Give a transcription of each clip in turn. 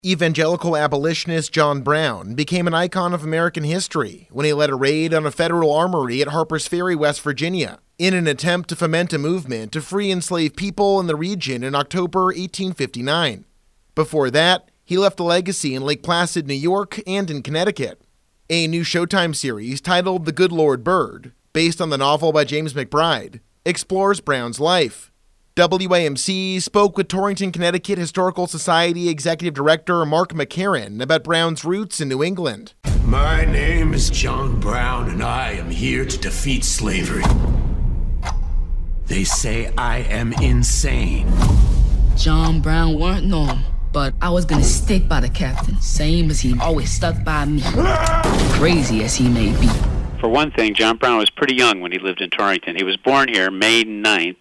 Evangelical abolitionist John Brown became an icon of American history when he led a raid on a federal armory at Harpers Ferry, West Virginia, in an attempt to foment a movement to free enslaved people in the region in October 1859. Before that, he left a legacy in Lake Placid, New York, and in Connecticut. A new Showtime series titled The Good Lord Bird, based on the novel by James McBride, explores Brown's life. WAMC spoke with Torrington, Connecticut Historical Society Executive Director Mark McCarran about Brown's roots in New England. My name is John Brown, and I am here to defeat slavery. They say I am insane. John Brown weren't normal, but I was gonna stick by the captain, same as he always stuck by me, crazy as he may be. For one thing, John Brown was pretty young when he lived in Torrington. He was born here May 9th,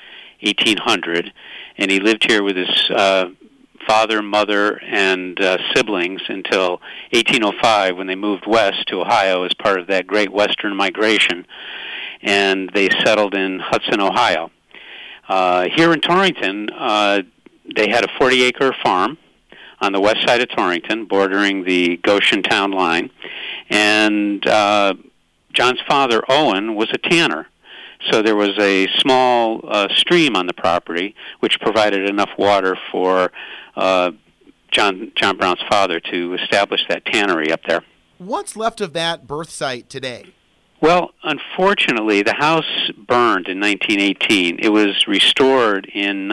1800, and he lived here with his father, mother, and siblings until 1805 when they moved west to Ohio as part of that great western migration, and they settled in Hudson, Ohio. Here in Torrington, they had a 40-acre farm on the west side of Torrington, bordering the Goshen town line, and John's father, Owen, was a tanner. So there was a small stream on the property which provided enough water for John Brown's father to establish that tannery up there. What's left of that birth site today? Well, unfortunately, the house burned in 1918. It was restored in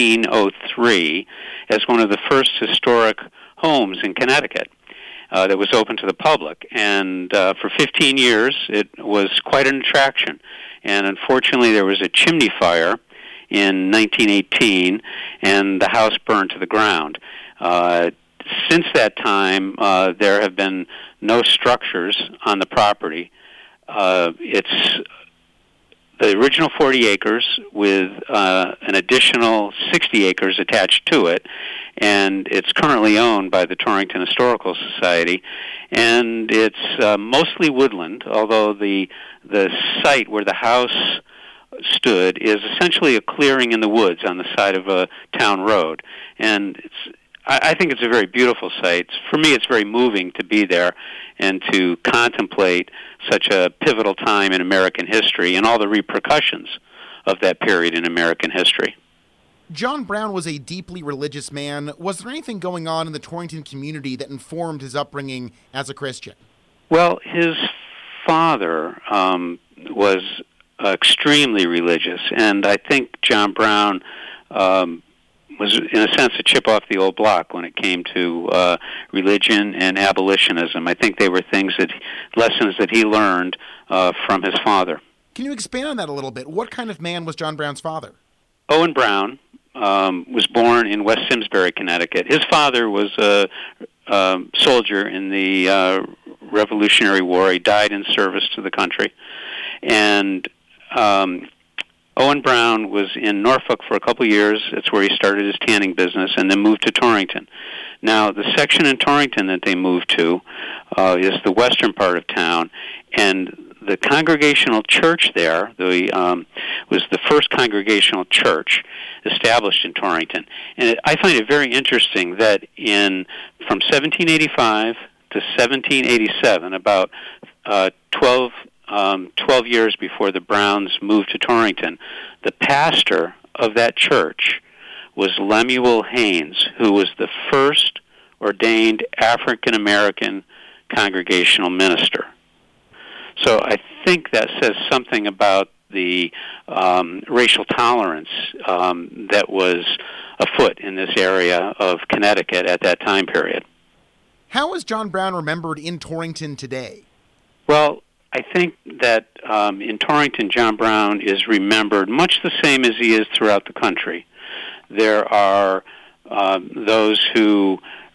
1903 as one of the first historic homes in Connecticut that was open to the public. And for 15 years, it was quite an attraction. And unfortunately, there was a chimney fire in 1918, and the house burned to the ground. Since that time, there have been no structures on the property. It's the original 40 acres with an additional 60 acres attached to it, and it's currently owned by the Torrington Historical Society, and it's mostly woodland, although the site where the house stood is essentially a clearing in the woods on the side of a town road, and I think it's a very beautiful site. For me, it's very moving to be there and to contemplate such a pivotal time in American history and all the repercussions of that period in American history. John Brown was a deeply religious man. Was there anything going on in the Torrington community that informed his upbringing as a Christian? Well, his father was extremely religious, and I think John Brown was, in a sense, a chip off the old block when it came to religion and abolitionism. I think they were lessons that he learned from his father. Can you expand on that a little bit? What kind of man was John Brown's father? Owen Brown was born in West Simsbury, Connecticut. His father was a soldier in the Revolutionary War. He died in service to the country. And Owen Brown was in Norfolk for a couple of years. That's where he started his tanning business, and then moved to Torrington. Now, the section in Torrington that they moved to is the western part of town, and the Congregational Church there was the first Congregational Church established in Torrington. And I find it very interesting that from 1785 to 1787, about 12 years before the Browns moved to Torrington, the pastor of that church was Lemuel Haynes, who was the first ordained African-American congregational minister. So I think that says something about the racial tolerance that was afoot in this area of Connecticut at that time period. How is John Brown remembered in Torrington today? Well, I think that in Torrington, John Brown is remembered much the same as he is throughout the country. There are those who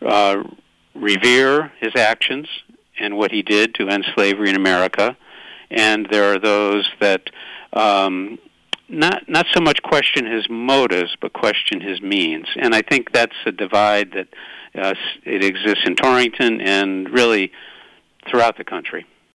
revere his actions and what he did to end slavery in America, and there are those that not so much question his motives, but question his means. And I think that's a divide that it exists in Torrington and really throughout the country.